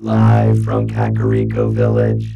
Live from Kakariko Village.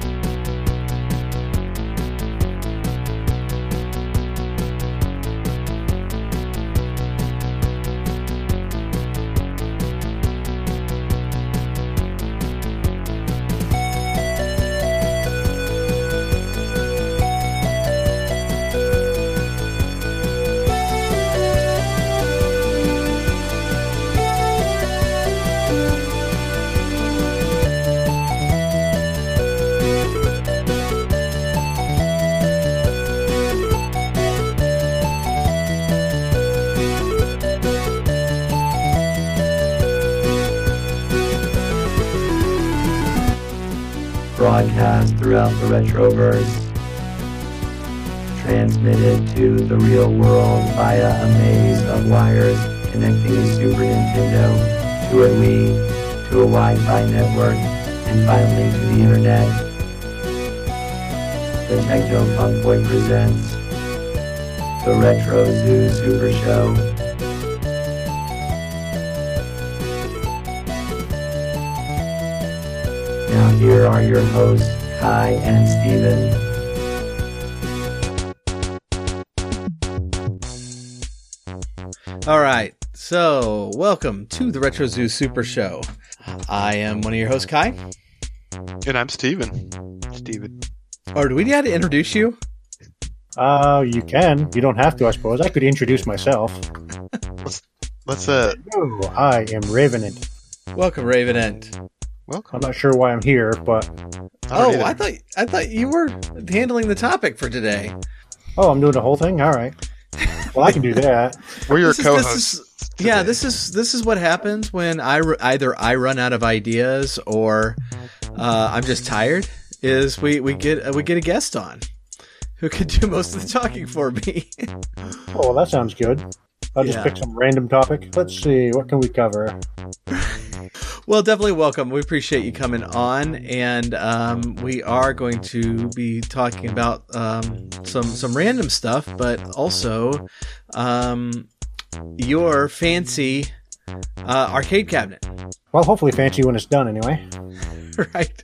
Broadcast throughout the Retroverse, transmitted to the real world via a maze of wires connecting a Super Nintendo to a Wii, to a Wi-Fi network, and finally to the internet. The Techno Funk Boy presents the Retro Zoo Super Show. Now here are your hosts, Kai and Steven. Alright, so welcome to the Retro Zoo Super Show. I am one of your hosts, Kai. And I'm Steven. Or do we need to introduce you? You can. You don't have to, I suppose. I could introduce myself. Let's Hello, I am Ravenant. Welcome, Ravenant. Welcome. I'm not sure why I'm here, but... I thought you were handling the topic for today. Oh, I'm doing the whole thing? Alright. Well, I can do that. We're your co-hosts. This is what happens when either I run out of ideas or I'm just tired. Is we get a guest on who could do most of the talking for me. Oh, well, that sounds good. I'll just pick some random topic. Let's see, what can we cover? Well, definitely welcome. We appreciate you coming on, and we are going to be talking about some random stuff, but also your fancy arcade cabinet. Well, hopefully fancy when it's done, anyway. Right.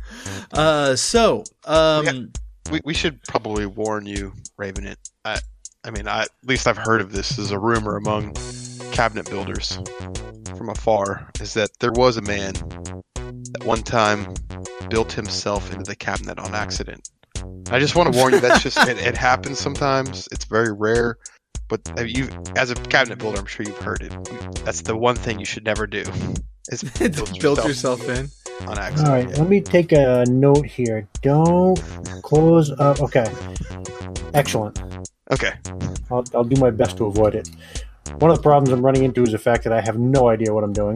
We should probably warn you, Ravenant. At least I've heard of this as a rumor among cabinet builders from afar, is that there was a man that one time built himself into the cabinet on accident. I just want to warn you, that's just it happens sometimes. It's very rare, but you, as a cabinet builder, I'm sure you've heard it. That's the one thing you should never do. Is build yourself in on accident. All right, let me take a note here. Don't close up. Okay, excellent. Okay, I'll do my best to avoid it. One of the problems I'm running into is the fact that I have no idea what I'm doing.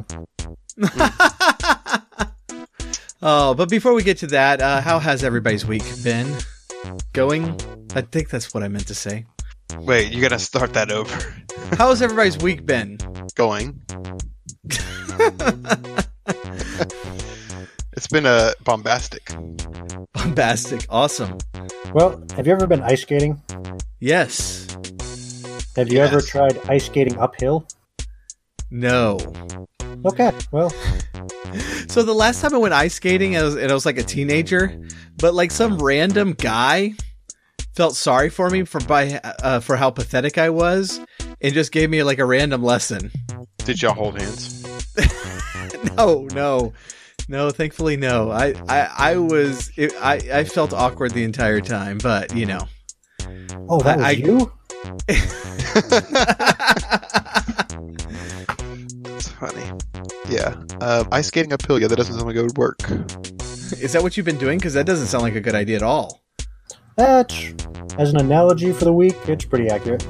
Oh, but before we get to that, how has everybody's week been going? I think that's what I meant to say. Wait, you gotta start that over. How has everybody's week been? Going. It's been bombastic. Bombastic. Awesome. Well, have you ever been ice skating? Yes. Have you ever tried ice skating uphill? No. Okay, well. So the last time I went ice skating, I was like a teenager, but like some random guy felt sorry for me for how pathetic I was and just gave me like a random lesson. Did y'all hold hands? No, thankfully no. I felt awkward the entire time, but you know. Oh, that was you? That's funny. Yeah. Ice skating uphill, that doesn't sound like it would work. Is that what you've been doing? Because that doesn't sound like a good idea at all. That's, as an analogy for the week, it's pretty accurate.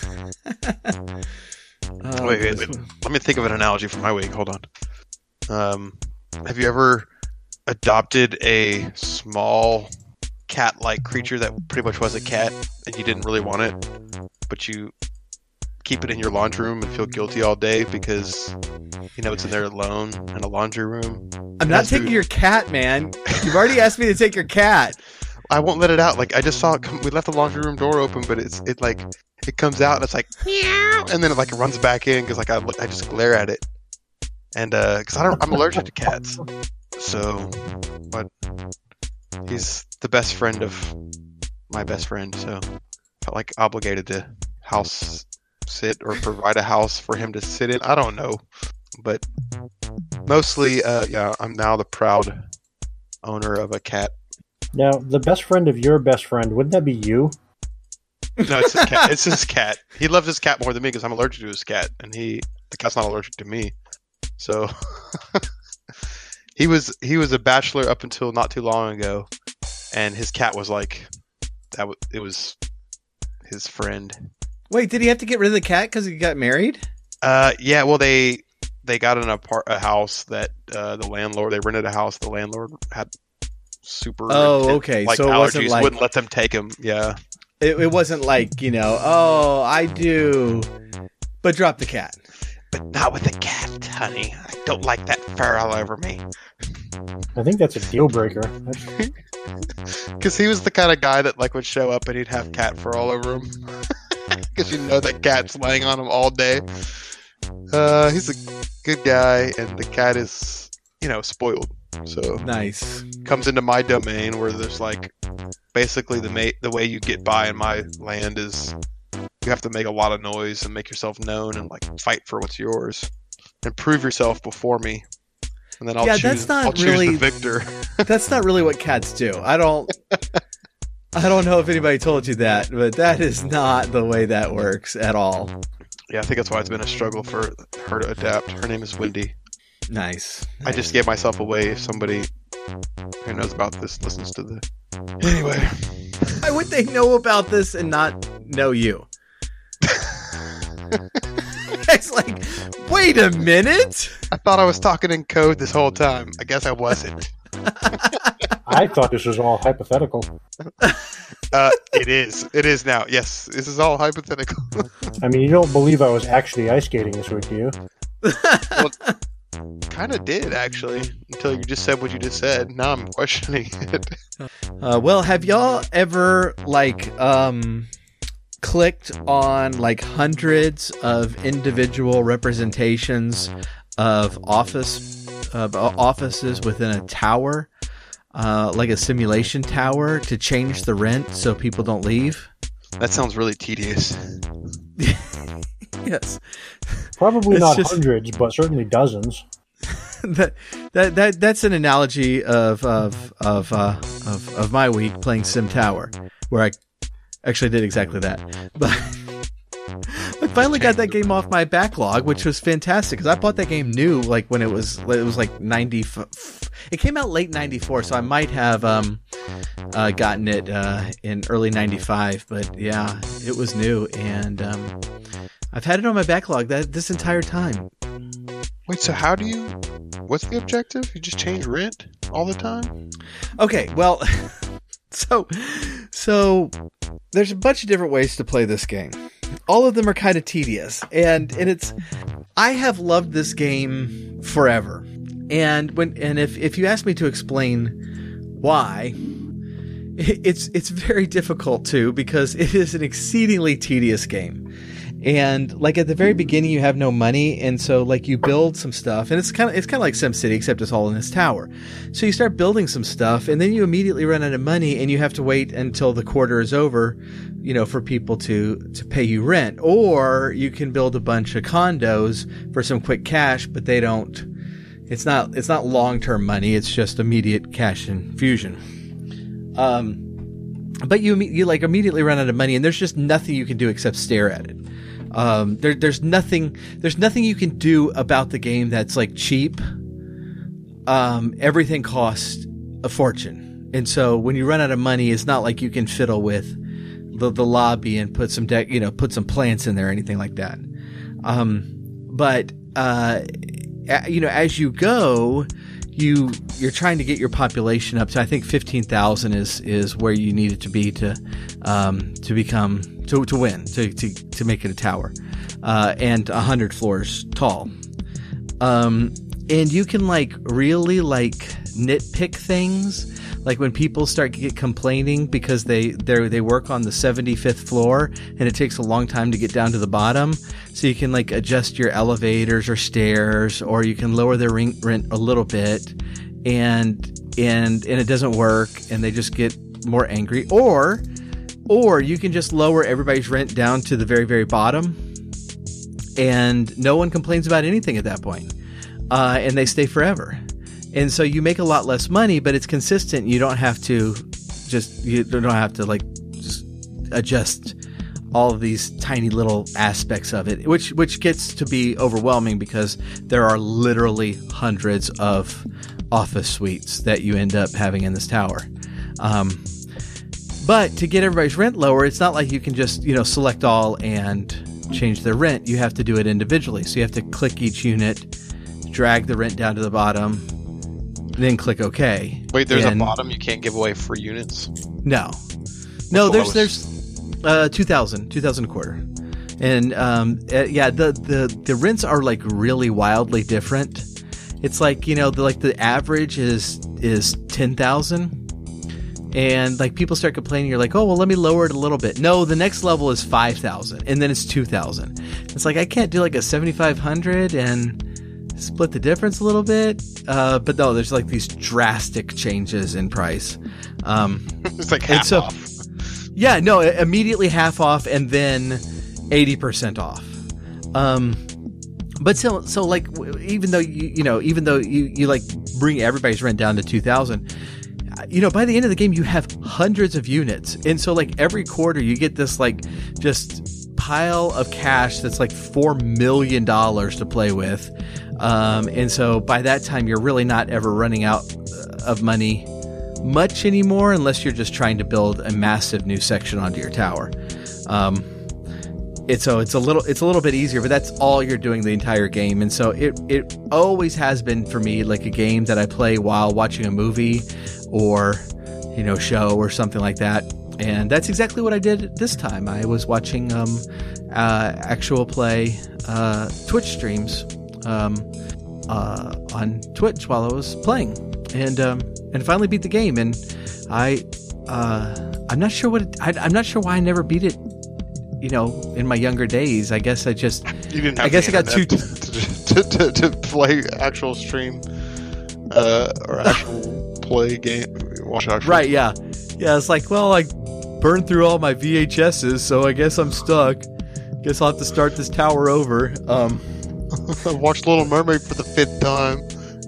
Wait. Let me think of an analogy for my week. Hold on. Have you ever adopted a small cat-like creature that pretty much was a cat and you didn't really want it, but you keep it in your laundry room and feel guilty all day because it's in there alone in a laundry room? I'm not taking your cat, man. You've already asked me to take your cat. I won't let it out. Like, I just saw it come, we left the laundry room door open, but it comes out and it's like meow, and then it like runs back in because like I just glare at it. And because I'm allergic to cats, so but he's the best friend of my best friend, so felt like obligated to house sit or provide a house for him to sit in. I don't know, but mostly, yeah, I'm now the proud owner of a cat. Now, the best friend of your best friend, wouldn't that be you? No, it's his cat. It's his cat. He loves his cat more than me because I'm allergic to his cat, and the cat's not allergic to me. So he was a bachelor up until not too long ago, and his cat was like that. It was his friend. Wait, did he have to get rid of the cat because he got married? Yeah. Well, they got a house that the landlord, they rented a house. The landlord had super okay, like so it allergies, wasn't like, wouldn't let them take him. Yeah. It wasn't like, oh, I do, but drop the cat. But not with the cat, honey. I don't like that fur all over me. I think that's a deal breaker. Because he was the kind of guy that like would show up and he'd have cat fur all over him. Because that cat's laying on him all day. He's a good guy, and the cat is, spoiled. So Nice. Comes into my domain where there's like basically the way you get by in my land is you have to make a lot of noise and make yourself known and like fight for what's yours and prove yourself before me, and then I'll choose the victor. That's not really what cats do. I don't know if anybody told you that, but that is not the way that works at all. Yeah, I think that's why it's been a struggle for her to adapt. Her name is Wendy. Nice. I just gave myself away if somebody who knows about this listens to the... Anyway. Why would they know about this and not know you? It's like, wait a minute. I thought I was talking in code this whole time. I guess I wasn't. I thought this was all hypothetical. It is. It is now. Yes, this is all hypothetical. I mean, you don't believe I was actually ice skating this week, do you? Well, kind of did, actually, until you just said what you just said. Now I'm questioning it. Well, have y'all ever, clicked on, hundreds of individual representations of offices within a tower? Like a simulation tower to change the rent so people don't leave? That sounds really tedious. Yes. Probably not hundreds, but certainly dozens. That's an analogy of my week playing Sim Tower, where I actually did exactly that. But I finally got that game off my backlog, which was fantastic because I bought that game new, when it was like 90. It came out late 94, so I might have gotten it in early 95. But yeah, it was new, and I've had it on my backlog this entire time. Wait, so what's the objective? You just change rent all the time? Okay, well, so there's a bunch of different ways to play this game. All of them are kind of tedious, and I have loved this game forever. And if you ask me to explain why, it's very difficult to, because it is an exceedingly tedious game. And at the very beginning, you have no money, and so you build some stuff, and it's kind of like SimCity, except it's all in this tower. So you start building some stuff, and then you immediately run out of money, and you have to wait until the quarter is over, for people to pay you rent. Or you can build a bunch of condos for some quick cash, but they don't. It's not long-term money. It's just immediate cash infusion. But you immediately run out of money, and there's just nothing you can do except stare at it. There's nothing you can do about the game that's cheap. Everything costs a fortune, and so when you run out of money, it's not like you can fiddle with the lobby and put some put some plants in there or anything like that. But as you go, you're trying to get your population up to, I think 15,000 is where you need it to be to win, to make it a tower, and 100 floors tall. And you can really nitpick things. Like when people start complaining because they work on the 75th floor and it takes a long time to get down to the bottom. So you can like adjust your elevators or stairs, or you can lower their rent a little bit, and it doesn't work, and they just get more angry. Or you can just lower everybody's rent down to the very, very bottom, and no one complains about anything at that point. And they stay forever. And so you make a lot less money, but it's consistent. You don't have to just adjust all of these tiny little aspects of it, which gets to be overwhelming because there are literally hundreds of office suites that you end up having in this tower. But to get everybody's rent lower, it's not like you can just, select all and change their rent. You have to do it individually. So you have to click each unit, drag the rent down to the bottom, then click OK. Wait, there's a bottom? You can't give away free units? No, there's 2,000 a quarter. And the rents are like really wildly different. It's like, the average is 10,000. And like people start complaining, you're like, oh, well, let me lower it a little bit. No, the next level is 5,000, and then it's 2,000. It's like, I can't do like a 7,500 and split the difference a little bit. But no, there's like these drastic changes in price. It's like half off. Yeah, no, immediately half off, and then 80% off. But so like, even though you like bring everybody's rent down to 2,000, by the end of the game you have hundreds of units, and so like every quarter you get this like just pile of cash that's like $4 million to play with, and so by that time you're really not ever running out of money much anymore, unless you're just trying to build a massive new section onto your tower. It's a little bit easier, but that's all you're doing the entire game. And so it always has been for me like a game that I play while watching a movie or show or something like that. And that's exactly what I did this time. I was watching actual play Twitch streams on Twitch while I was playing, and finally beat the game. And I'm not sure why I never beat it. In my younger days, I guess I just... You didn't have I guess I got too... to play actual stream, or actual play game, watch actual... Right, yeah. Yeah, it's like, well, I burned through all my VHSs, so I guess I'm stuck. Guess I'll have to start this tower over. I watched Little Mermaid for the 5th time.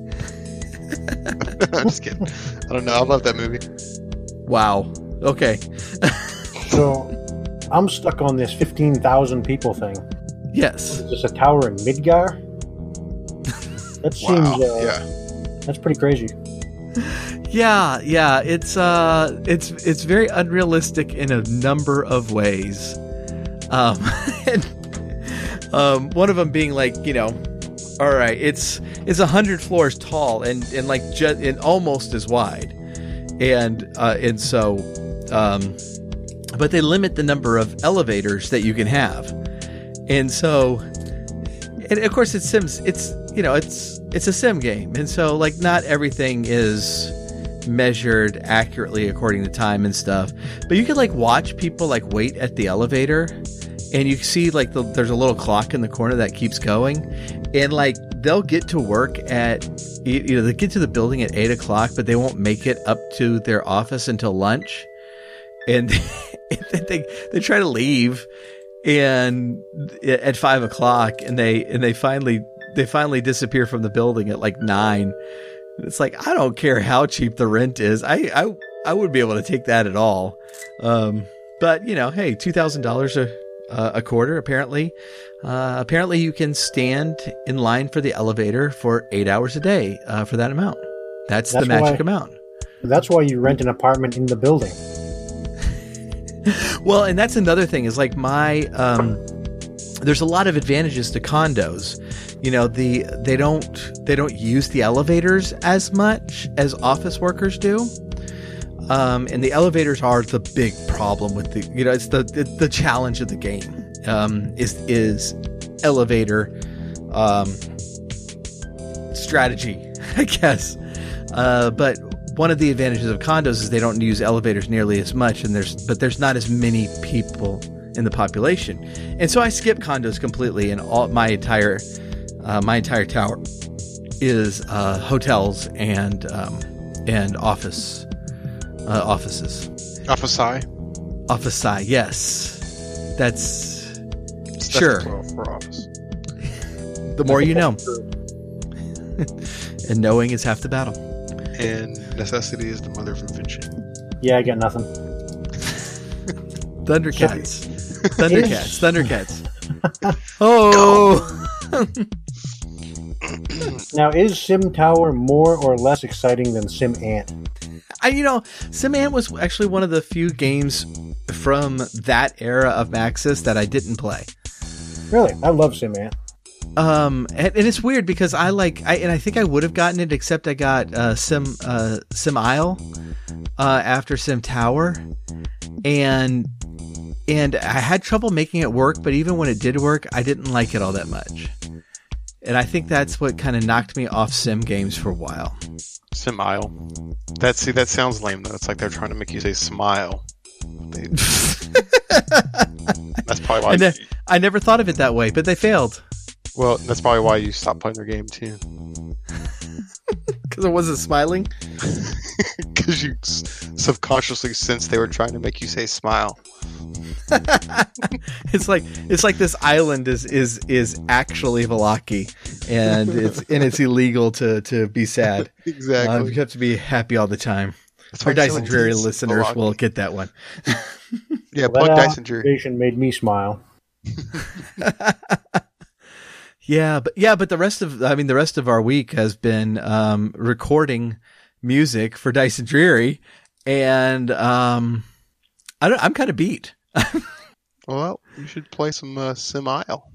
I'm just kidding. I don't know, I love that movie. Wow. Okay. So... I'm stuck on this 15,000 people thing. Yes. Is this a tower in Midgar? That seems that's pretty crazy. Yeah. It's very unrealistic in a number of ways. And, one of them being like, all right, it's 100 floors tall and like and almost as wide, and so. But they limit the number of elevators that you can have, and so, and of course, it's Sims. It's a sim game, and so like not everything is measured accurately according to time and stuff. But you can like watch people like wait at the elevator, and you see like there's a little clock in the corner that keeps going, and like they'll get to work at they get to the building at 8 o'clock, but they won't make it up to their office until lunch. And they try to leave, and at 5 o'clock, and they finally disappear from the building at like 9. It's like, I don't care how cheap the rent is. I wouldn't be able to take that at all. But hey, $2,000 a quarter. Apparently you can stand in line for the elevator for 8 hours a day for that amount. That's the magic amount. That's why you rent an apartment in the building. Well, and that's another thing is like there's a lot of advantages to condos. They don't use the elevators as much as office workers do. And the elevators are the big problem with it's the challenge of the game, is elevator, strategy, I guess. But one of the advantages of condos is they don't use elevators nearly as much, and there's not as many people in the population, and so I skip condos completely, and all my entire tower is hotels and offices. Office, yes, that's sure. For office. The more you know, and knowing is half the battle. And necessity is the mother of invention. Yeah, I got nothing. Thundercats. Thundercats. Oh! Now, is Sim Tower more or less exciting than Sim Ant? Sim Ant was actually one of the few games from that era of Maxis that I didn't play. Really? I love Sim Ant. And it's weird because I think I would have gotten it, except I got Sim Isle after Sim Tower, and I had trouble making it work. But even when it did work, I didn't like it all that much, and I think that's what kind of knocked me off sim games for a while. Sim Isle. That sounds lame though. It's like they're trying to make you say smile. That's probably why. I never thought of it that way, but they failed. Well, that's probably why you stopped playing their game too. Because I wasn't smiling. Because you subconsciously sensed they were trying to make you say smile. It's like this island is actually Vallaki, and it's illegal to be sad. Exactly. You have to be happy all the time. That's Our why Dyson Dreary Vallaki. listeners will get that one. Yeah, Well, plug that Dyson Dreary. observation made me smile. Yeah, but the rest of our week has been recording music for Dyson Dreary, and I'm kind of beat. Well, you should play some Sim Isle.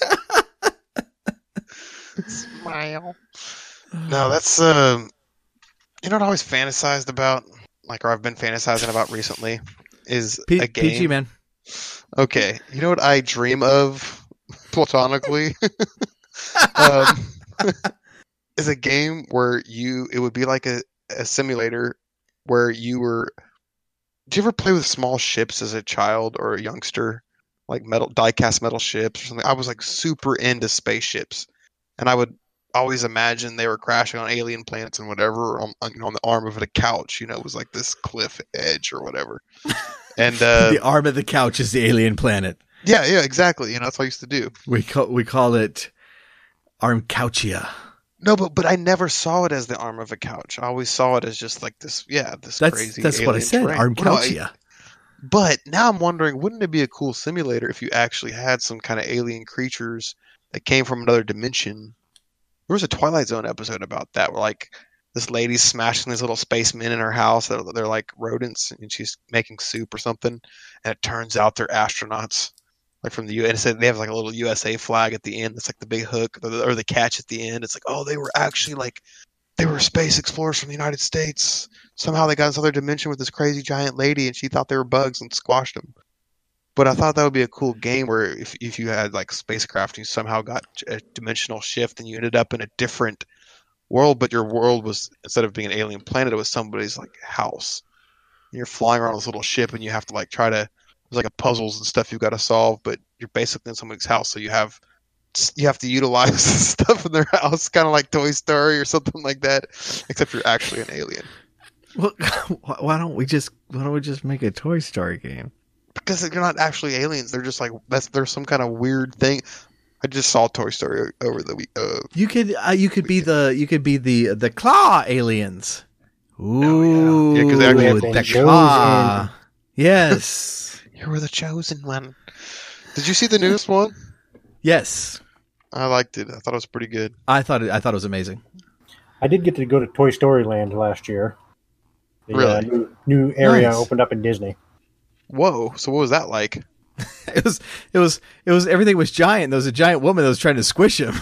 Smile. No, that's you know what I always fantasized about, or I've been fantasizing about recently, is a game. PG, man. Okay, you know what I dream of platonically? Is a game where it would be like a simulator where you were. Did you ever play with small ships as a child or a youngster, like die-cast metal ships or something? I was like super into spaceships, and I would always imagine they were crashing on alien planets and whatever on the arm of a couch. It was like this cliff edge or whatever. And the arm of the couch is the alien planet. Yeah, exactly. That's what I used to do. We call it Arm Couchia. No, but I never saw it as the arm of a couch. I always saw it as just like this. Yeah, crazy. That's what I said. Terrain. Arm Couchia. But now I'm wondering, wouldn't it be a cool simulator if you actually had some kind of alien creatures that came from another dimension? There was a Twilight Zone episode about that, where like this lady's smashing these little spacemen in her house. They're like rodents, and she's making soup or something. And it turns out they're astronauts, like from the U.S. And they have like a little USA flag at the end. It's like the big hook or the catch at the end. It's like, oh, they were actually they were space explorers from the United States. Somehow they got in this other dimension with this crazy giant lady, and she thought they were bugs and squashed them. But I thought that would be a cool game where if you had like spacecraft and you somehow got a dimensional shift and you ended up in a different world, but your world was, instead of being an alien planet, it was somebody's like house. And you're flying around this little ship and you have to like there's like a puzzles and stuff you've got to solve, but you're basically in somebody's house, so you have to utilize stuff in their house, kind of like Toy Story or something like that, except you're actually an alien. Well, why don't we just make a Toy Story game? Because they're not actually aliens. They're just like there's some kind of weird thing. I just saw Toy Story over the week. You could be the claw aliens. Ooh, yeah, because they actually have the claw. Yes, you were the chosen one. Did you see the newest one? Yes, I liked it. I thought it was pretty good. I thought it was amazing. I did get to go to Toy Story Land last year. The Really? New area Nice. opened up in Disney. Whoa! So what was that like? It was everything was giant. There was a giant woman that was trying to squish him.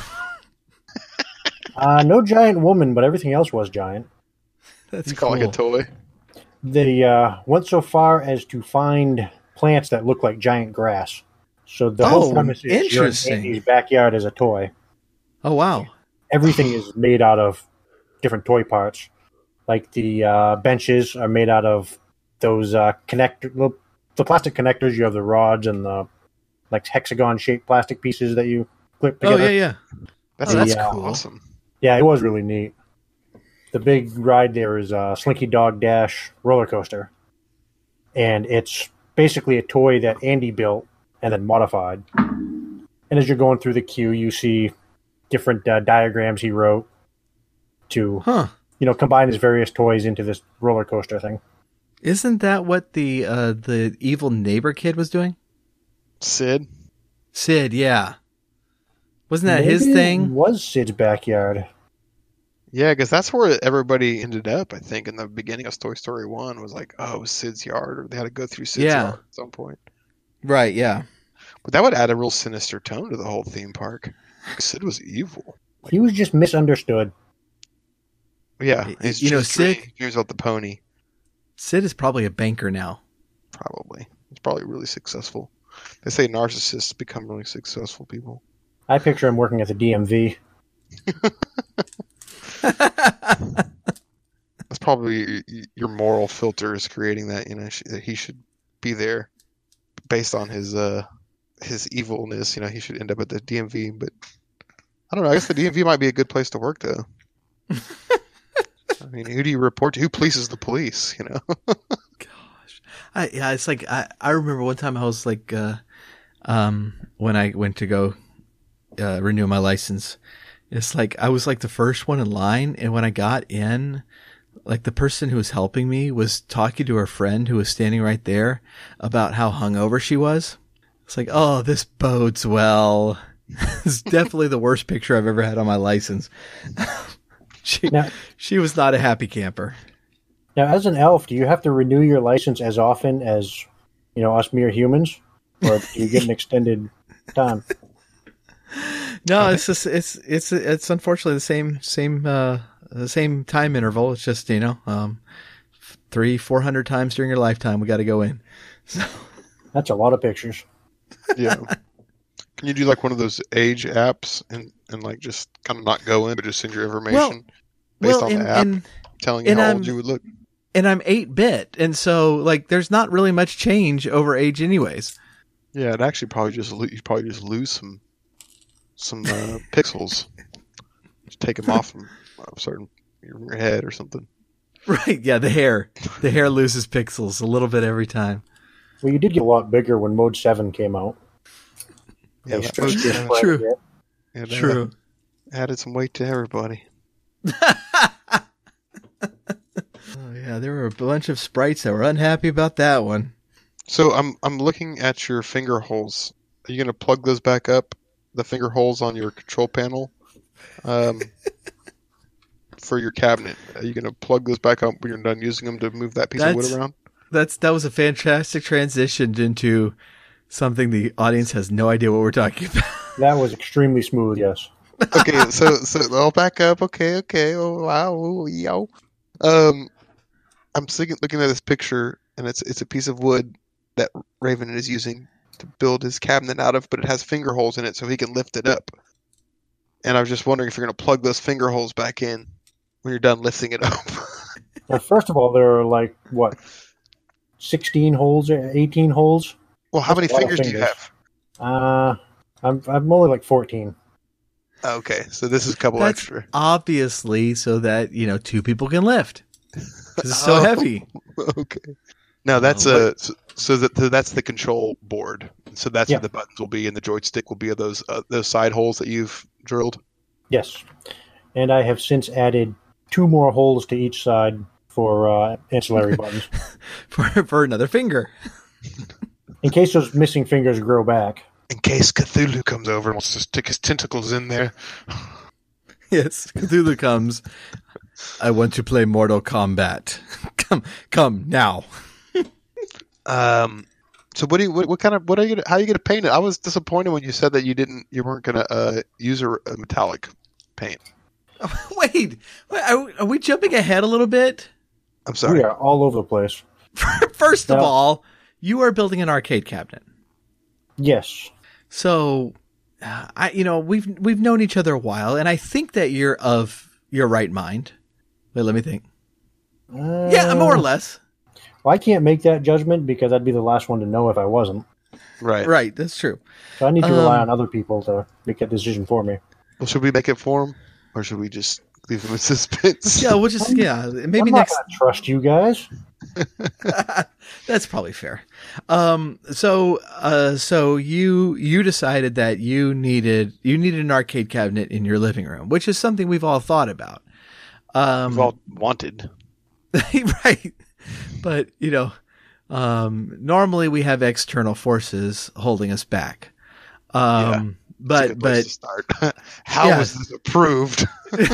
No giant woman, but everything else was giant. That's You call it like a toy? They went so far as to find plants that look like giant grass. So the whole premise is you're in interesting. Andy's backyard as a toy. Oh wow! Everything is made out of different toy parts. Like the benches are made out of those connector, the plastic connectors. You have the rods and the like hexagon-shaped plastic pieces that you clip together. Oh yeah. That's cool. awesome. Yeah, it was really neat. The big ride there is Slinky Dog Dash roller coaster, and it's basically a toy that Andy built and then modified. And as you're going through the queue, you see different diagrams he wrote to, combine his various toys into this roller coaster thing. Isn't that what the evil neighbor kid was doing? Sid, yeah. Wasn't that Maybe his thing? It was Sid's backyard. Yeah, because that's where everybody ended up. I think in the beginning of Toy Story 1 was like, oh, it was Sid's yard, or they had to go through Sid's yard at some point. Right. Yeah. But that would add a real sinister tone to the whole theme park. Sid was evil. He was just misunderstood. Yeah, he's Sid dreams about the pony. Sid is probably a banker now. Probably. He's probably really successful. They say narcissists become really successful people. I picture him working at the DMV. That's probably your moral filter is creating that. That he should be there based on his evilness. He should end up at the DMV. But I don't know. I guess the DMV might be a good place to work, though. I mean, who do you report to? Who polices the police? Gosh, it's like I remember one time I was like, when I went to go renew my license, it's like I was like the first one in line, and when I got in, like the person who was helping me was talking to her friend who was standing right there about how hungover she was. It's like, oh, this bodes well. It's definitely the worst picture I've ever had on my license. She was not a happy camper. Now, as an elf, do you have to renew your license as often as, us mere humans? Or do you get an extended time? No, it's just it's unfortunately the same time interval. It's just 300-400 times during your lifetime we got to go in. So that's a lot of pictures. Yeah. Can you do like one of those age apps and like just kind of not go in but just send your information based on the app telling you how old you would look? And I'm 8-bit, and so like there's not really much change over age, anyways. Yeah, it actually probably just lose some pixels. Just take them off from a certain your head or something. Right? Yeah, the hair loses pixels a little bit every time. Well, you did get a lot bigger when Mode 7 came out. Yeah, true. Yeah, True. Added some weight to everybody. Oh yeah, there were a bunch of sprites that were unhappy about that one. So I'm looking at your finger holes. Are you going to plug those back up? The finger holes on your control panel, for your cabinet. Are you going to plug those back up when you're done using them to move that piece of wood around? That was a fantastic transition into something the audience has no idea what we're talking about. That was extremely smooth, yes. Okay, so I'll back up. Okay. Oh wow, yo. I'm looking at this picture, and it's a piece of wood that Raven is using to build his cabinet out of, but it has finger holes in it so he can lift it up. And I was just wondering if you're going to plug those finger holes back in when you're done lifting it up. Well, first of all, there are 16 holes or 18 holes? Well, how many fingers do you have? I'm only 14. Okay, so this is a couple That's extra. Obviously, so that 2 people can lift. Because it's so heavy. Okay. Now that's that's the control board. So that's where the buttons will be, and the joystick will be of those side holes that you've drilled. Yes, and I have since added 2 more holes to each side for ancillary buttons for another finger, in case those missing fingers grow back. In case Cthulhu comes over and wants to stick his tentacles in there. Yes, Cthulhu comes. I want to play Mortal Kombat. Come now. So how are you gonna paint it? I was disappointed when you said that you weren't gonna use a metallic paint. Wait, are we jumping ahead a little bit? I'm sorry. We are all over the place. First of all, you are building an arcade cabinet. Yes. So, we've known each other a while, and I think that you're of your right mind. Wait, let me think. Yeah, more or less. Well, I can't make that judgment because I'd be the last one to know if I wasn't. Right. Right, that's true. So I need to rely on other people to make that decision for me. Well, should we make it for him, or should we just leave him in suspense? Yeah, we'll just maybe I'm next. not going to trust you guys. That's probably fair. So you decided that you needed an arcade cabinet in your living room, which is something we've all thought about. We've all wanted. Right. But, normally we have external forces holding us back. That's a good place to start. How was this approved?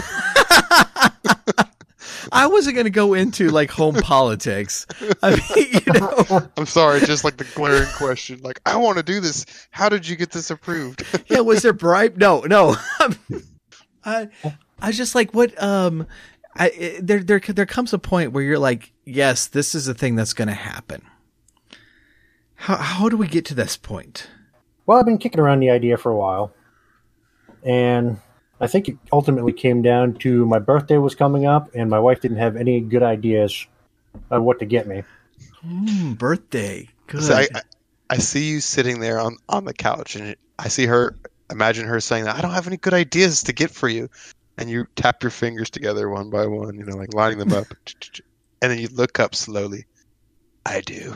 I wasn't going to go into like home politics. I mean, I'm sorry, just like the glaring question. Like, I want to do this. How did you get this approved? Yeah, was there bribe? No. I was just like, what? There comes a point where you're like, yes, this is a thing that's going to happen. How do we get to this point? Well, I've been kicking around the idea for a while, and I think it ultimately came down to my birthday was coming up, and my wife didn't have any good ideas on what to get me. Birthday, good. So I see you sitting there on the couch, and I see her. Imagine her saying that I don't have any good ideas to get for you, and you tap your fingers together one by one, like lining them up, and then you look up slowly. I do.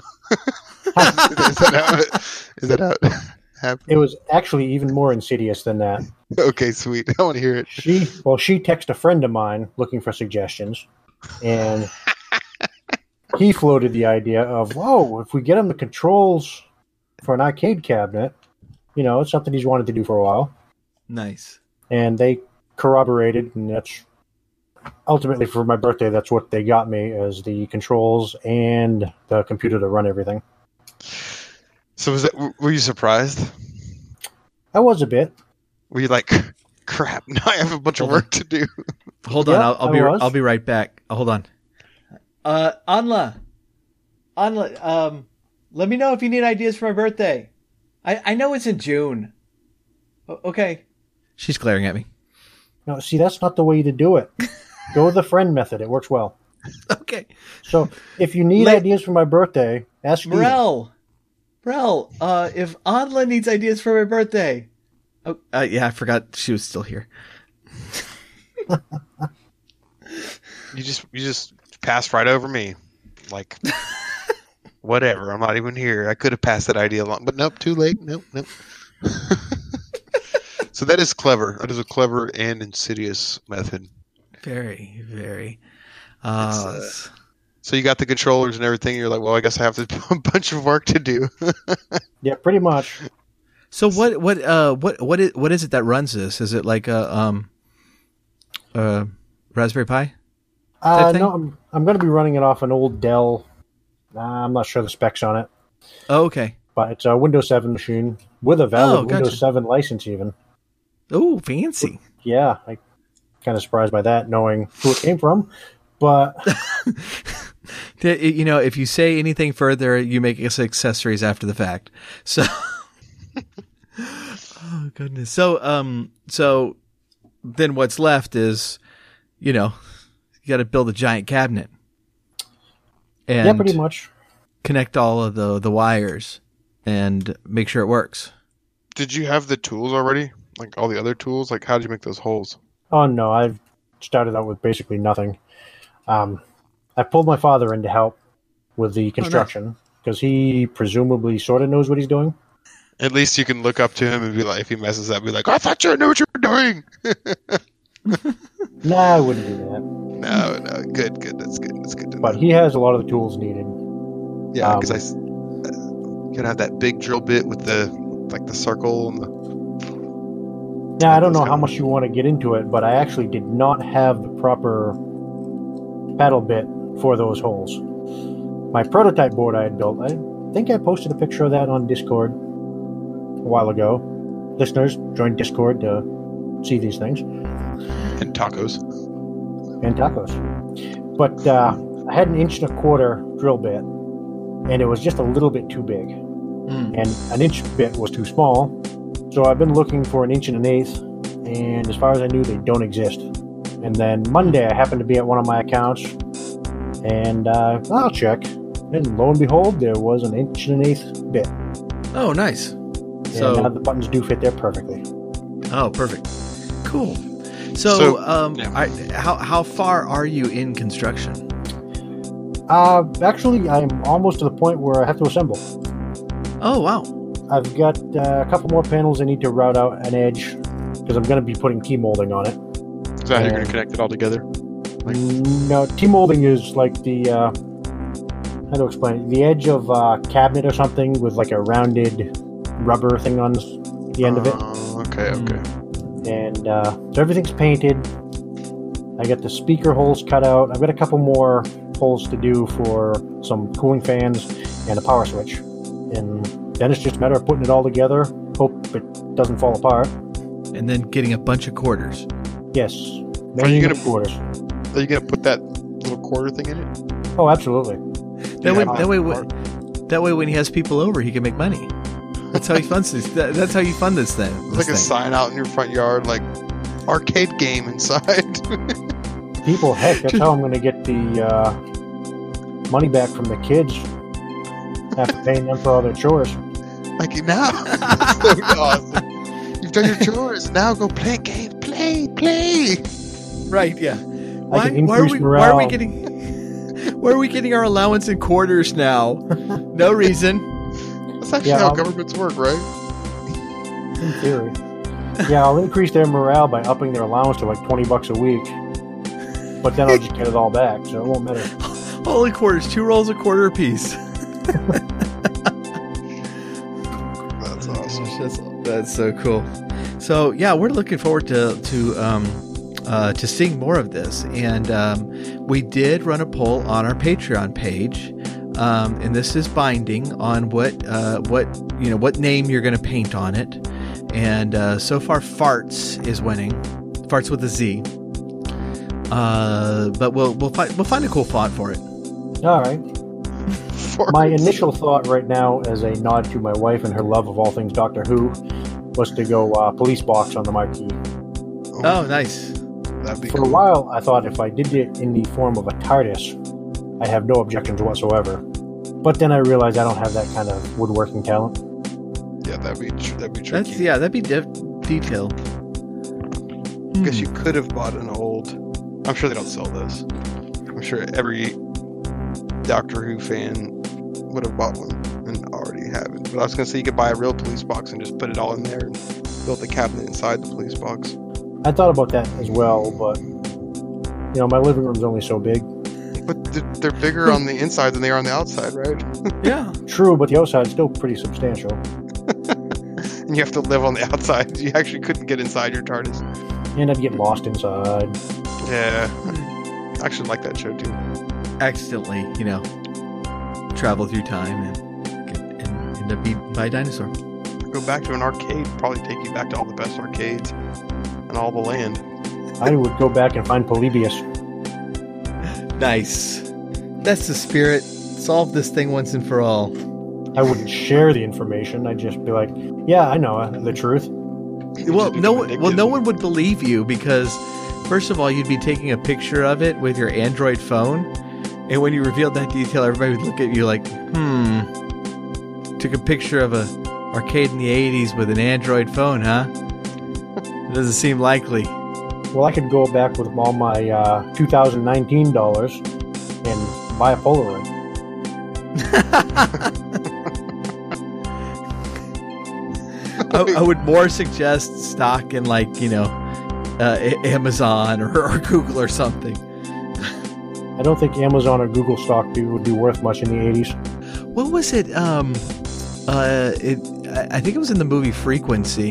Is that how it happened? It was actually even more insidious than that. Okay, sweet. I want to hear it. She texted a friend of mine looking for suggestions, and he floated the idea of, if we get him the controls for an arcade cabinet, it's something he's wanted to do for a while. Nice. And they corroborated, and that's ultimately for my birthday. That's what they got me, as the controls and the computer to run everything. So were you surprised? I was a bit. Were you like, crap, now I have a bunch of work to do? Hold on, I'll be right back. Hold on. Anla, let me know if you need ideas for my birthday. I know it's in June. Okay. She's glaring at me. No, see, that's not the way to do it. Go the friend method. It works well. Okay. So if you need ideas for my birthday, ask Steven. Brel, if Anla needs ideas for my birthday. Oh, yeah, I forgot she was still here. You just passed right over me. Like, whatever. I'm not even here. I could have passed that idea along, but nope, too late. Nope. So that is clever. That is a clever and insidious method. Very, very. So you got the controllers and everything. You're like, well, I guess I have a bunch of work to do. Yeah, pretty much. So what is it that runs this? Is it like a Raspberry Pi? No, I'm going to be running it off an old Dell. I'm not sure the specs on it. Oh, okay. But it's a Windows 7 machine with a valid Windows 7 license even. Oh, fancy. Yeah, I'm kind of surprised by that, knowing who it came from. But if you say anything further, you make us accessories after the fact. So, oh goodness. So then what's left is, you got to build a giant cabinet. And yeah, pretty much. Connect all of the wires and make sure it works. Did you have the tools already? Like all the other tools? Like, how did you make those holes? Oh, no. I've started out with basically nothing. I pulled my father in to help with the construction because he presumably sort of knows what he's doing. At least you can look up to him and be like, if he messes up, be like, I thought you knew what you were doing. No, I wouldn't do that. No. Good. That's good. That's good to know. But he has a lot of the tools needed. Yeah, because you can have that big drill bit with the circle and the. Now, I don't know how much you want to get into it, but I actually did not have the proper paddle bit for those holes. My prototype board I had built, I think I posted a picture of that on Discord a while ago. Listeners, join Discord to see these things. And tacos. But I had an 1.25 inch drill bit, and it was just a little bit too big. And an inch bit was too small. So I've been looking for an 1 1/8 inch, and as far as I knew, they don't exist. And then Monday, I happened to be at one of my accounts, And I'll check. And lo and behold, there was an 1.125" bit. Oh, nice. And So, the buttons do fit there perfectly. oh, perfect. Cool. So, yeah. how far are you in construction? Actually, I'm almost to the point where I have to assemble. Oh, wow. I've got a couple more panels I need to route out an edge because I'm going to be putting T-molding on it. Is that how you're going to connect it all together? No, T-molding is like the, how to explain it? The edge of a cabinet or something with like a rounded rubber thing on the end of it. Okay. And so everything's painted. I got the speaker holes cut out. I've got a couple more holes to do for some cooling fans and a power switch. And then it's just a matter of putting it all together, hope it doesn't fall apart. And then getting a bunch of quarters. Yes. Are you Many gonna- quarters. Are you going to put that little quarter thing in it? Oh, absolutely. That way, when he has people over, he can make money. That's how he funds this. That's how you fund this thing. It's like a sign out in your front yard, like arcade game inside. People, heck, that's how I'm going to get the money back from the kids after paying them for all their chores. Like now, so awesome. You've done your chores. Now go play a game. Play. Right? Yeah. I can Why are increase we morale. getting? Where are we getting our allowance in quarters now? No reason. That's actually Yeah, how I'll- governments work, right? In theory. Yeah, I'll increase their morale by upping their allowance to like $20 a week. But then I'll just get it all back, so it won't matter. Holy quarters! 2 rolls a quarter apiece. That's awesome. That's so cool. So yeah, we're looking forward to seeing more of this, and we did run a poll on our Patreon page, and this is binding on what name you're going to paint on it, and so far Farts is winning, Farts with a Z. But we'll find a cool font for it. All right. My initial thought right now, as a nod to my wife and her love of all things Doctor Who, was to go police box on the marquee. Oh, nice. That'd be For cool. a while, I thought if I did it in the form of a TARDIS, I'd have no objections whatsoever. But then I realized I don't have that kind of woodworking talent. Yeah, that'd be tricky. That'd be detail. I guess you could have bought an old. I'm sure they don't sell those. I'm sure every Doctor Who fan would have bought one and already have it. But I was gonna say you could buy a real police box and just put it all in there and build the cabinet inside the police box. I thought about that as well, but my living room's only so big. But they're bigger on the inside than they are on the outside, right? Yeah. True, but the outside's still pretty substantial. And you have to live on the outside. You actually couldn't get inside your TARDIS. And I'd get lost inside. Yeah. I actually like that show too. Accidentally, travel through time and end up eaten by a dinosaur. Go back to an arcade, probably take you back to all the best arcades and all the land. I would go back and find Polybius. Nice. That's the spirit. Solve this thing once and for all. I wouldn't share the information. I'd just be like, yeah, I know the truth. Well, no one would believe you because, first of all, you'd be taking a picture of it with your Android phone, and when you revealed that detail, everybody would look at you like, took a picture of a arcade in the 80s with an Android phone, huh? It doesn't seem likely. Well, I could go back with all my 2019 dollars and buy a Polaroid. I would more suggest stock in Amazon or Google or something. I don't think Amazon or Google stock would be worth much in the 80s. What was it? I think it was in the movie Frequency.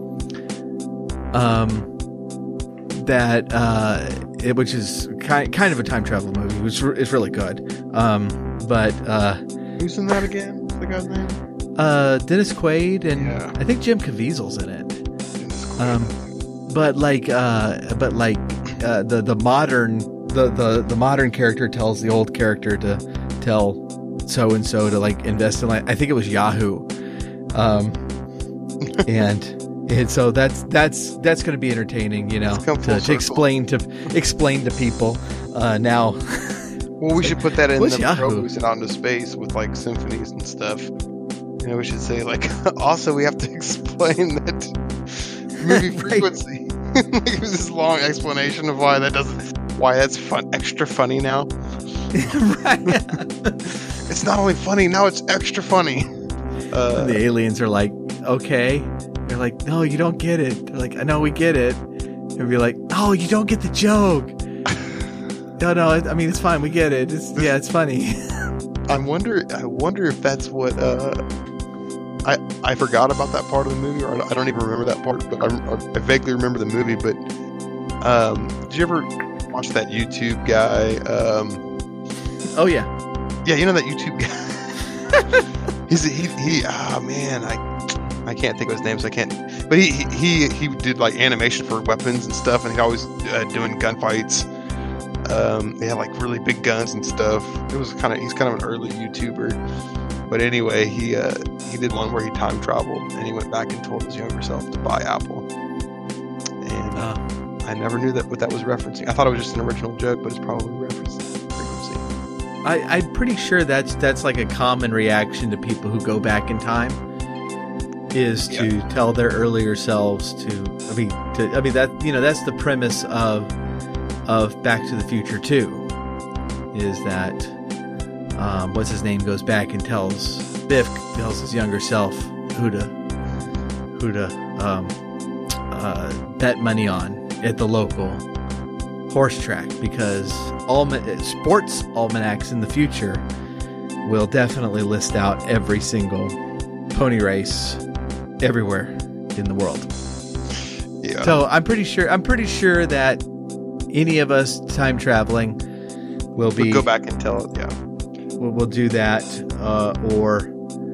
Which is kind of a time travel movie, which is really good. Who's in that again? What's the guy's name? Dennis Quaid and Yeah. I think Jim Caviezel's in it. Dennis Quaid. The modern character tells the old character to tell so and so to invest in I think it was Yahoo, and so that's going to be entertaining, Come full to circle. explain to people now Well, we should put that in What's the Yahoo? promos and out into space with like symphonies and stuff. You know, we should say like, also we have to explain that movie Right. frequency. Like, it was this long explanation of why that's fun, extra funny now. Right. It's not only funny now; it's extra funny. And the aliens are like, okay. They're like, no, you don't get it. They're like, I know we get it. And be like, oh, you don't get the joke. No, I mean, it's fine. We get it. It's funny. I wonder if that's what I forgot about that part of the movie, or I don't even remember that part, but I vaguely remember the movie. But did you ever watch that YouTube guy? Oh yeah. Yeah, you know that YouTube guy. he man, I can't think of his name, so I can't. But he did like animation for weapons and stuff, and he's always doing gunfights. They had like really big guns and stuff. He's kind of an early YouTuber. But anyway, he did one where he time traveled and he went back and told his younger self to buy Apple. And I never knew what that was referencing. I thought it was just an original joke, but it's probably referencing frequency. I'm pretty sure that's like a common reaction to people who go back in time, is to tell their earlier selves I mean that's the premise of Back to the Future 2, is that what's his name goes back and Biff tells his younger self who to bet money on at the local horse track, because sports almanacs in the future will definitely list out every single pony race everywhere in the world. Yeah. So I'm pretty sure that any of us time traveling will go back and tell it. Yeah. We'll do that, or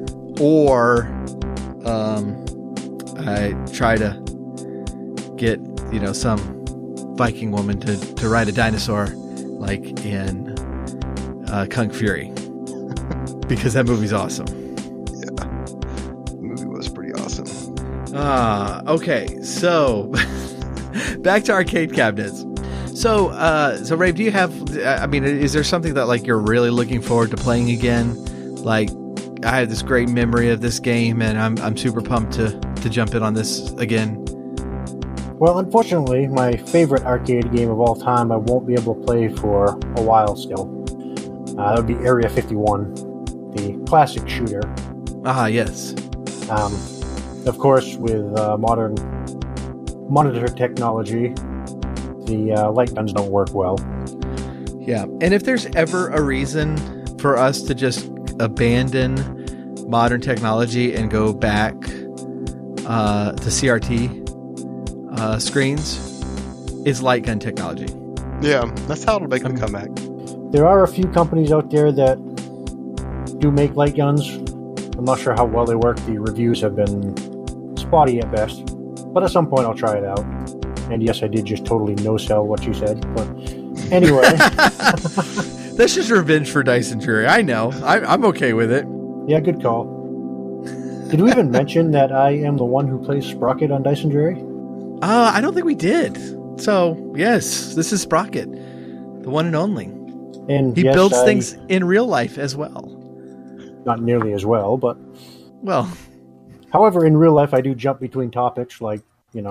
I try to get some Viking woman to ride a dinosaur like in Kung Fury, because that movie's awesome. Yeah, the movie was pretty awesome. Okay, so back to arcade cabinets. So Rave, do you have? I mean, is there something that like you're really looking forward to playing again? Like, I had this great memory of this game, and I'm super pumped to jump in on this again. Well, unfortunately, my favorite arcade game of all time, I won't be able to play for a while still. That would be Area 51, the classic shooter. Yes. Of course, with modern monitor technology, the light guns don't work well. Yeah, and if there's ever a reason for us to just abandon modern technology and go back to CRT screens, it's light gun technology. Yeah, that's how it'll make them come back. There are a few companies out there that do make light guns. I'm not sure how well they work. The reviews have been spotty at best. But at some point I'll try it out. And yes, I did just totally no-sell what you said. But anyway. That's just revenge for Dyson Jury. I know. I'm okay with it. Yeah, good call. Did we even mention that I am the one who plays Sprocket on Dyson Jury? I don't think we did. So, yes, this is Sprocket, the one and only. And he yes, builds things in real life as well. Not nearly as well, but... Well... However, in real life, I do jump between topics, like,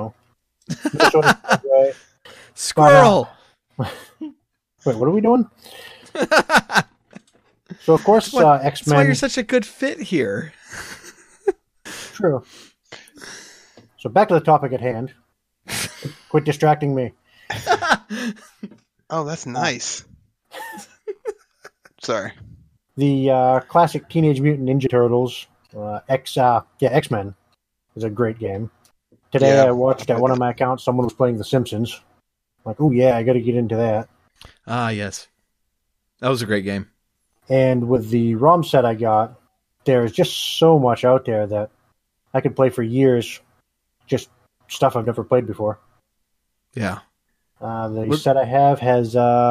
Squirrel! Wait, what are we doing? So, of course, X-Men... That's why you're such a good fit here. True. So, back to the topic at hand. Quit distracting me. Oh, that's nice. Sorry. The classic Teenage Mutant Ninja Turtles, X-Men, is a great game. Today I watched at one of my accounts, someone was playing The Simpsons. I'm like, oh yeah, I got to get into that. Ah, yes. That was a great game. And with the ROM set I got, there's just so much out there that I could play for years, just stuff I've never played before. Yeah. The set I have has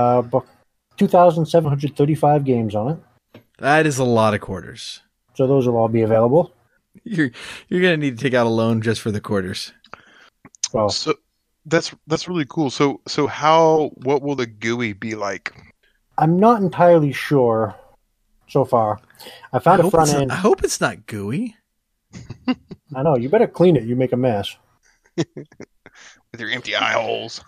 2,735 games on it. That is a lot of quarters. So those will all be available. You're gonna need to take out a loan just for the quarters. Well, so that's really cool. So what will the GUI be like? I'm not entirely sure so far. I found a front end. I hope it's not gooey. I know. You better clean it. You make a mess. With your empty eye holes.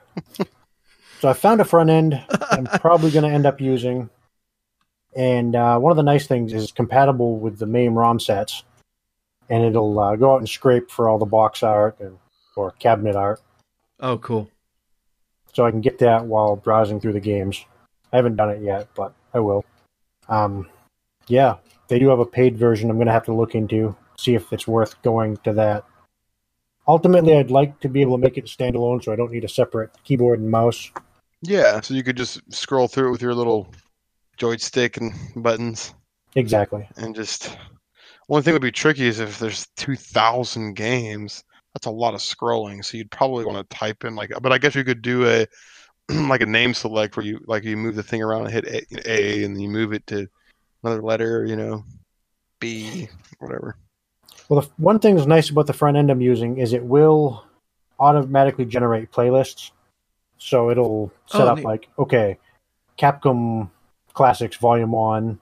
So I found a front end I'm probably going to end up using. And one of the nice things is it's compatible with the main ROM sets. And it'll go out and scrape for all the box art or cabinet art. Oh, cool. So I can get that while browsing through the games. I haven't done it yet, but I will. Yeah, they do have a paid version I'm going to have to look into, see if it's worth going to that. Ultimately, I'd like to be able to make it standalone so I don't need a separate keyboard and mouse. Yeah, so you could just scroll through it with your little joystick and buttons. Exactly. And just... One thing that would be tricky is if there's 2,000 games, that's a lot of scrolling, so you'd probably want to type in but I guess you could do a like a name select where you move the thing around and hit A and then you move it to another letter, B, whatever. Well, the one thing that's nice about the front end I'm using is it will automatically generate playlists. So it'll set up neat. okay, Capcom Classics Volume 1.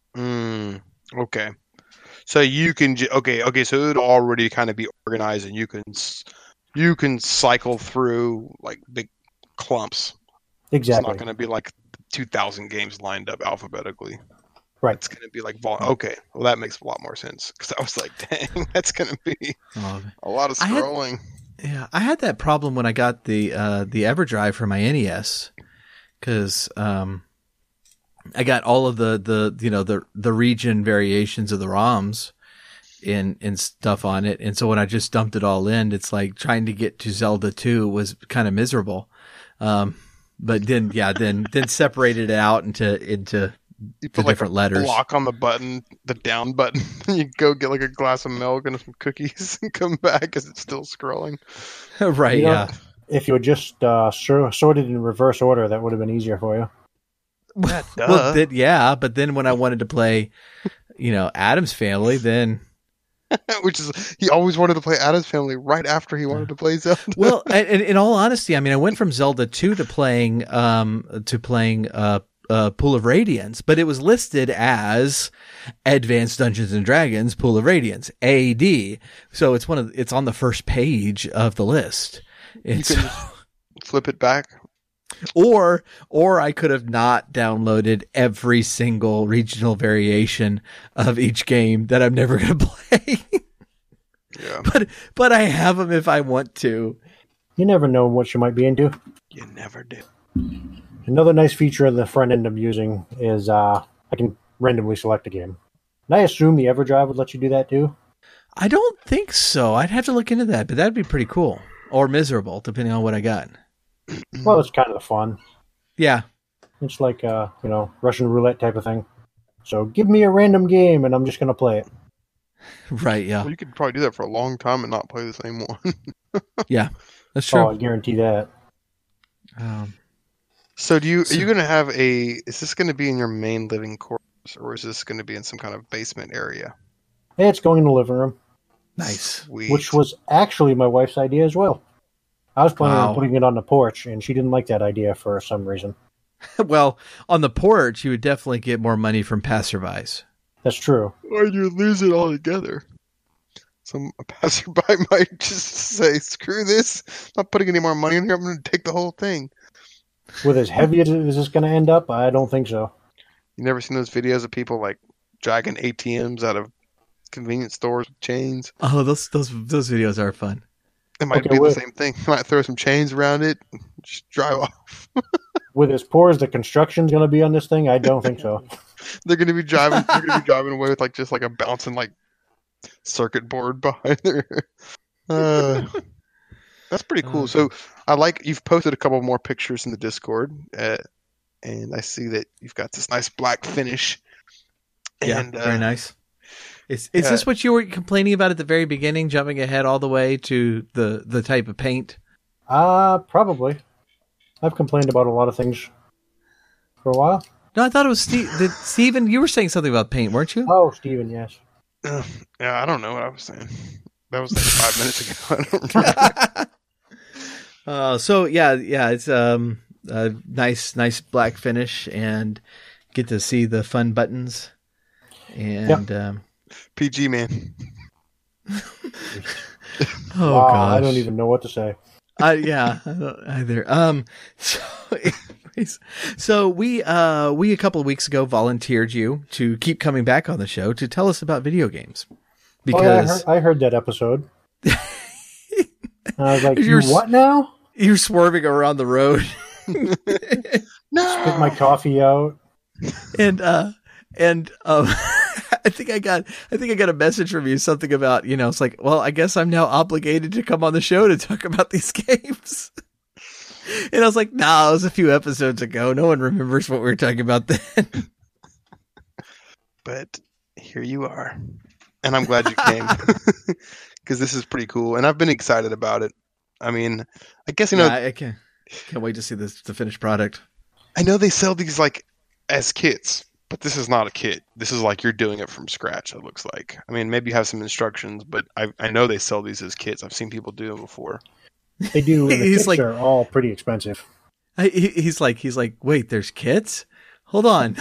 Okay. So you can okay. So it'll already kind of be organized, and you can cycle through like big clumps. Exactly. It's not going to be like 2,000 games lined up alphabetically. Right. It's going to be like okay. Well, that makes a lot more sense because I was like, dang, that's going to be a lot of scrolling. I had that problem when I got the EverDrive for my NES because I got all of the region variations of the ROMs and stuff on it. And so when I just dumped it all in, it's like trying to get to Zelda 2 was kind of miserable. But then separated it out into you put the different letters. Block on the button, the down button. You go get like a glass of milk and some cookies and come back because it's still scrolling. Right. Yeah. If you had just sorted in reverse order, that would have been easier for you. Well, but then when I wanted to play, Addams Family, then which is he always wanted to play Addams Family right after he wanted to play Zelda. Well, in all honesty, I mean, I went from Zelda 2 to playing Pool of Radiance, but it was listed as Advanced Dungeons and Dragons Pool of Radiance AD, so it's on the first page of the list. You can flip it back. Or I could have not downloaded every single regional variation of each game that I'm never going to play. Yeah. But I have them if I want to. You never know what you might be into. You never do. Another nice feature of the front end I'm using is I can randomly select a game. And I assume the EverDrive would let you do that too? I don't think so. I'd have to look into that, but that'd be pretty cool. Or miserable, depending on what I got. Well, it's kind of the fun. Yeah. It's like, Russian roulette type of thing. So give me a random game and I'm just going to play it. Right, yeah. Well, you could probably do that for a long time and not play the same one. Yeah, that's true. Oh, I guarantee that. So are you going to have is this going to be in your main living quarters or is this going to be in some kind of basement area? Hey, it's going in the living room. Nice. Sweet. Which was actually my wife's idea as well. I was planning on putting it on the porch, and she didn't like that idea for some reason. Well, on the porch, you would definitely get more money from passerbys. That's true. Or you lose it altogether. A passerby might just say, screw this. I'm not putting any more money in here. I'm going to take the whole thing. With as heavy as this going to end up, I don't think so. You never seen those videos of people like dragging ATMs out of convenience stores with chains? Oh, those videos are fun. It might be the same thing. You might throw some chains around it and just drive off. With as poor as the construction's going to be on this thing, I don't think so. They're going to be driving away with just a bouncing circuit board behind there. That's pretty cool. So you've posted a couple more pictures in the Discord, and I see that you've got this nice black finish. Yeah, very nice. Is this what you were complaining about at the very beginning, jumping ahead all the way to the type of paint? Probably. I've complained about a lot of things for a while. No, I thought it was Steven. You were saying something about paint, weren't you? Oh, Steven, yes. Yeah, I don't know what I was saying. That was 5 minutes ago. I don't remember. So yeah, it's nice black finish, and get to see the fun buttons. And PG, man. Oh wow, gosh, I don't even know what to say. I don't either. So we a couple of weeks ago volunteered you to keep coming back on the show to tell us about video games because I heard that episode. And I was like, you what now? You're swerving around the road. No, Spit my coffee out. And I think I got a message from you, something about, it's like, well, I guess I'm now obligated to come on the show to talk about these games. And I was like, nah, it was a few episodes ago. No one remembers what we were talking about then. But here you are. And I'm glad you came. Because this is pretty cool. And I've been excited about it. I mean, I guess, I can't wait to see the finished product. I know they sell these like as kits, but this is not a kit. This is like you're doing it from scratch, it looks like. I mean, maybe you have some instructions, but I know they sell these as kits. I've seen people do them before. They do. And the He's kits like- are all pretty expensive. He's like, wait, there's kits? Hold on.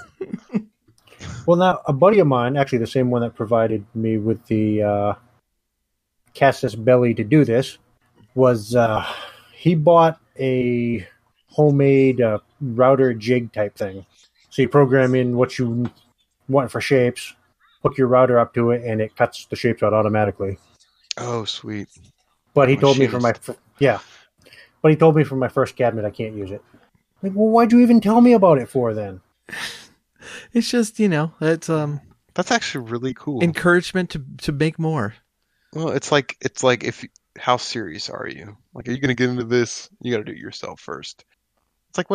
Well, now, a buddy of mine, actually the same one that provided me with the Castus Belly to do this, was he bought a homemade router jig type thing. So you program in what you want for shapes, hook your router up to it, and it cuts the shapes out automatically. Oh, sweet. But he told me for Machinist. But he told me for my first cabinet I can't use it. Like, well, why'd you even tell me about it for then? It's just, it's That's actually really cool. encouragement to make more. Well, it's like how serious are you? Like, are you going to get into this? You got to do it yourself first. It's like, what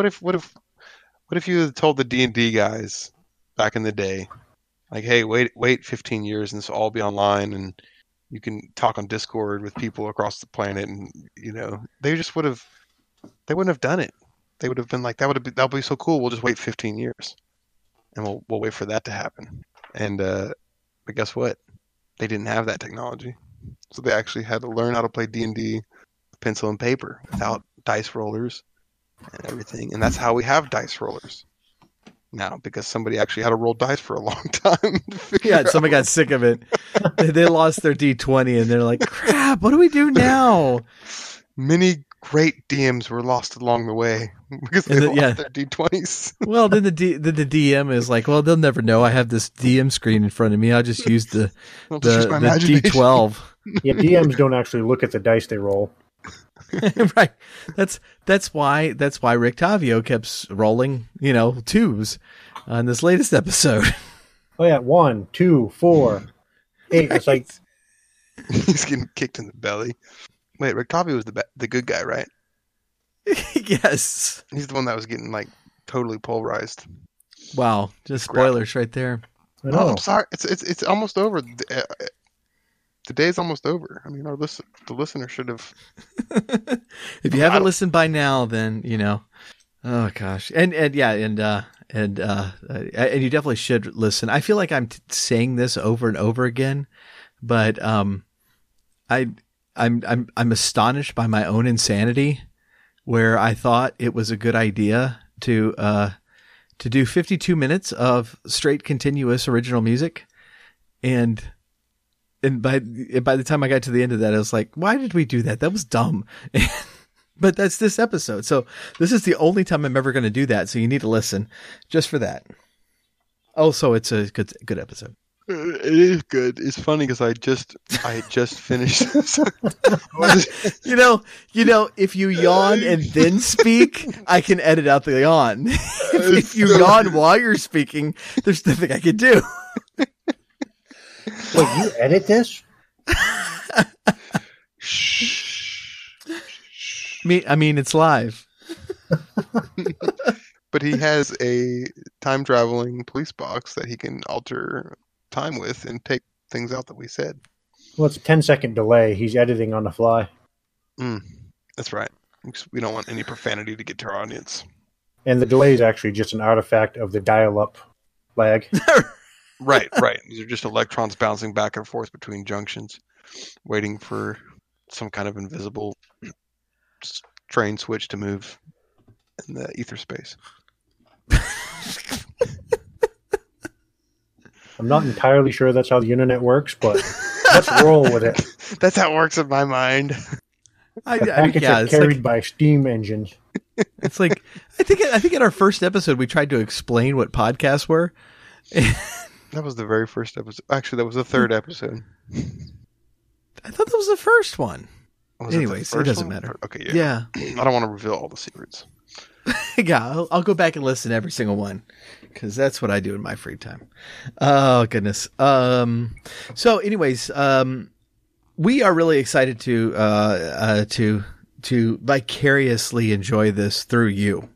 if you had told the D&D guys back in the day, like, hey, wait 15 years and this will all be online and you can talk on Discord with people across the planet, and they wouldn't have done it. They would have been like, that'll be so cool. We'll just wait 15 years, and we'll wait for that to happen. And but guess what? They didn't have that technology, so they actually had to learn how to play D&D with pencil and paper without dice rollers and everything. And that's how we have dice rollers now, because somebody actually had to roll dice for a long time. Yeah, somebody got sick of it. They lost their D20 and they're like, crap, what do we do now? Many great DMs were lost along the way because they lost their D20s. Well, then the DM is like, well, they'll never know. I have this DM screen in front of me. I'll just use the D12. Yeah, DMs don't actually look at the dice they roll. Right. That's why Rick Tavio kept rolling, twos on this latest episode. Oh yeah, 1, 2, 4, 8. It's like he's getting kicked in the belly. Wait, Rick Tavio was the good guy, right? Yes. He's the one that was getting like totally pulverized. Wow, just spoilers right there. I Oh, know. I'm sorry. It's almost over. The day's almost over. I mean, the listener should have. If you haven't listened by now, then oh gosh, and you definitely should listen. I feel like I'm saying this over and over again, but I'm astonished by my own insanity, where I thought it was a good idea to do 52 minutes of straight continuous original music, and by the time I got to the end of that, I was like, why did we do that? That was dumb. But that's this episode. So this is the only time I'm ever going to do that. So you need to listen just for that. Oh, so it's a good episode. It is good. It's funny because I just finished this. If you yawn and then speak, I can edit out the yawn. If you yawn while you're speaking, there's nothing I can do. Wait, you edit this? I mean, it's live. But he has a time traveling police box that he can alter time with and take things out that we said. Well, it's a 10-second delay. He's editing on the fly. That's right. We don't want any profanity to get to our audience. And the delay is actually just an artifact of the dial-up lag. Right. These are just electrons bouncing back and forth between junctions, waiting for some kind of invisible train switch to move. in the ether space. I'm not entirely sure that's how the internet works, but let's roll with it. That's how it works in my mind. The packets are carried by steam engines. It's like I think in our first episode we tried to explain what podcasts were. That was the very first episode. Actually, that was the third episode. I thought that was the first one. Was Anyways, it doesn't matter. Okay, Yeah. I don't want to reveal all the secrets. Yeah, I'll go back and listen to every single one because that's what I do in my free time. Oh goodness. So, anyways, we are really excited to vicariously enjoy this through you.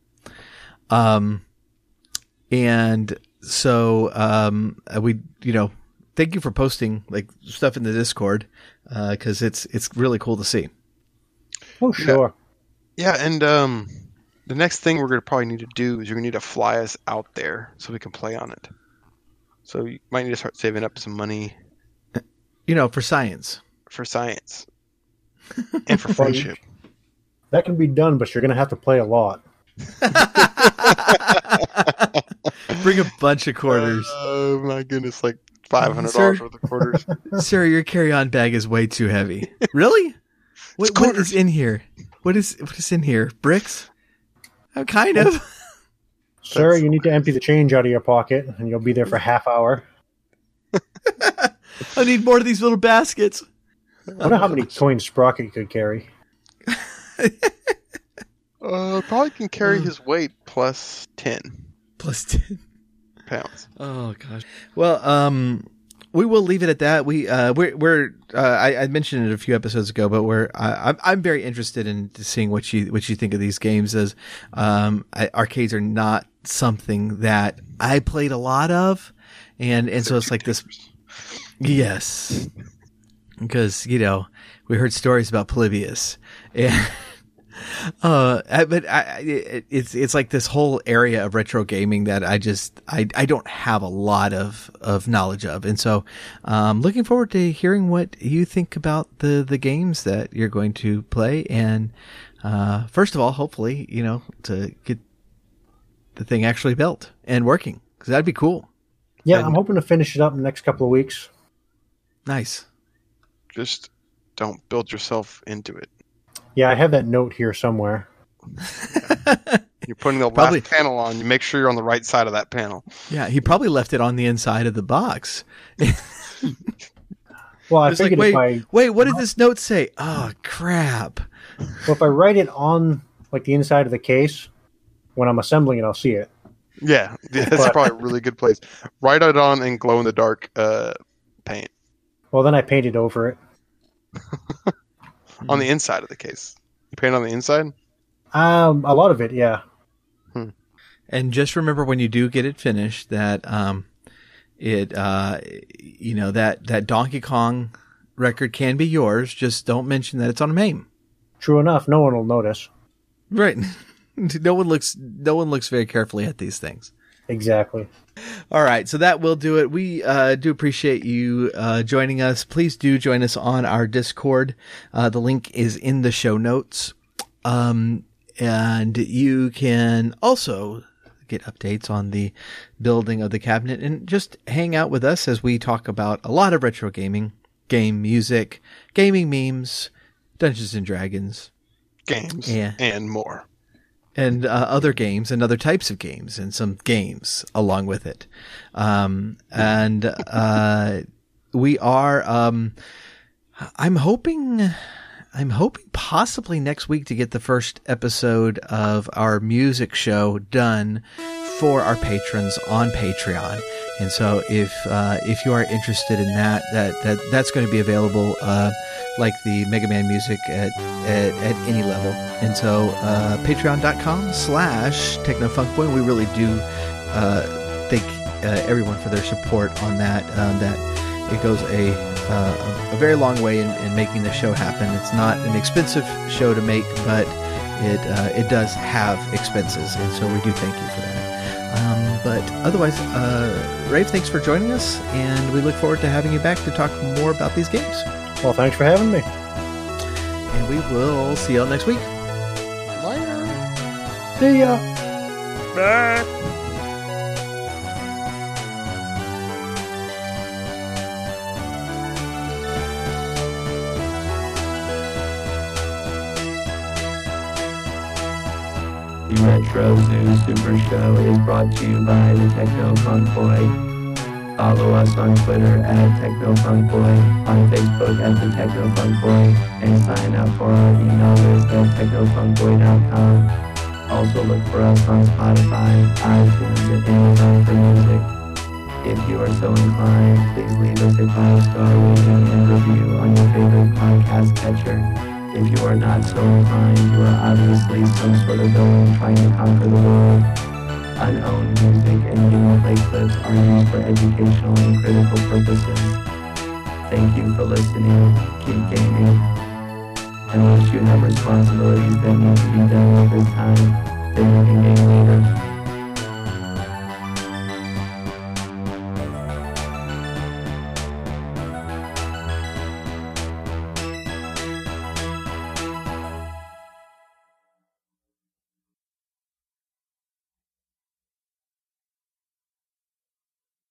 And so we, thank you for posting like stuff in the Discord because it's really cool to see. Oh, sure. Yeah, and the next thing we're going to probably need to do is you're going to need to fly us out there so we can play on it. So you might need to start saving up some money. For science. For science. And for friendship. That can be done, but you're going to have to play a lot. Bring a bunch of quarters. Oh my goodness, like $500 worth of quarters. Sir, your carry-on bag is way too heavy. Really? What is in here? What is in here? Bricks? Oh, kind of. Sir, you need to empty the change out of your pocket, and you'll be there for half hour. I need more of these little baskets. I wonder how many coins Sprocket could carry. Probably can carry his weight plus 10. Plus 10 pounds. Oh gosh. Well, we will leave it at that. I mentioned it a few episodes ago, but I'm very interested in seeing what you think of these games. As arcades are not something that I played a lot of, and so it's like this. Yes, because we heard stories about Polybius, and it's like this whole area of retro gaming that I don't have a lot of knowledge of. And so, looking forward to hearing what you think about the games that you're going to play. And, first of all, hopefully, to get the thing actually built and working, because that'd be cool. Yeah. I'm hoping to finish it up in the next couple of weeks. Nice. Just don't build yourself into it. Yeah, I have that note here somewhere. You're putting the last panel on. You make sure you're on the right side of that panel. Yeah, he probably left it on the inside of the box. Well, I figured wait, what did this note say? Oh, crap. Well, if I write it on like the inside of the case, when I'm assembling it, I'll see it. Yeah, that's probably a really good place. Write it on in glow-in-the-dark paint. Well, then I painted over it. On the inside of the case. You paint on the inside? A lot of it, yeah. And just remember when you do get it finished that that Donkey Kong record can be yours. Just don't mention that it's on a MAME. True enough, no one will notice. Right. No one looks very carefully at these things. Exactly. All right, so that will do it. We do appreciate you joining us. Please do join us on our Discord. The link is in the show notes. And you can also get updates on the building of the cabinet and just hang out with us as we talk about a lot of retro gaming, game music, gaming memes, Dungeons and Dragons. Games and more. And other games and other types of games and some games along with it. We are, I'm hoping possibly next week to get the first episode of our music show done for our patrons on Patreon. And so if you are interested in that's going to be available, like the Mega Man music at any level. And so, patreon.com/TechnoFunkBoy. We really do, thank, everyone for their support on that. That it goes a very long way in making the show happen. It's not an expensive show to make, but it does have expenses. And so we do thank you for that. But otherwise, Rafe, thanks for joining us, and we look forward to having you back to talk more about these games. Well, thanks for having me. And we will see y'all next week. Later. See ya. Bye. The Retro Zoo Super Show is brought to you by the Techno Funk Boy. Follow us on Twitter at Techno Funk Boy, on Facebook at the Techno Funk Boy, and sign up for our email list at technofunkboy.com. Also look for us on Spotify, iTunes, and Amazon for music. If you are so inclined, please leave us a 5-star rating and review on your favorite podcast catcher. If you are not so inclined, you are obviously some sort of villain trying to conquer the world. Unowned music and gameplay clips are used for educational and critical purposes. Thank you for listening. Keep gaming. Unless you have responsibilities that need to be done at this time, then you can game later.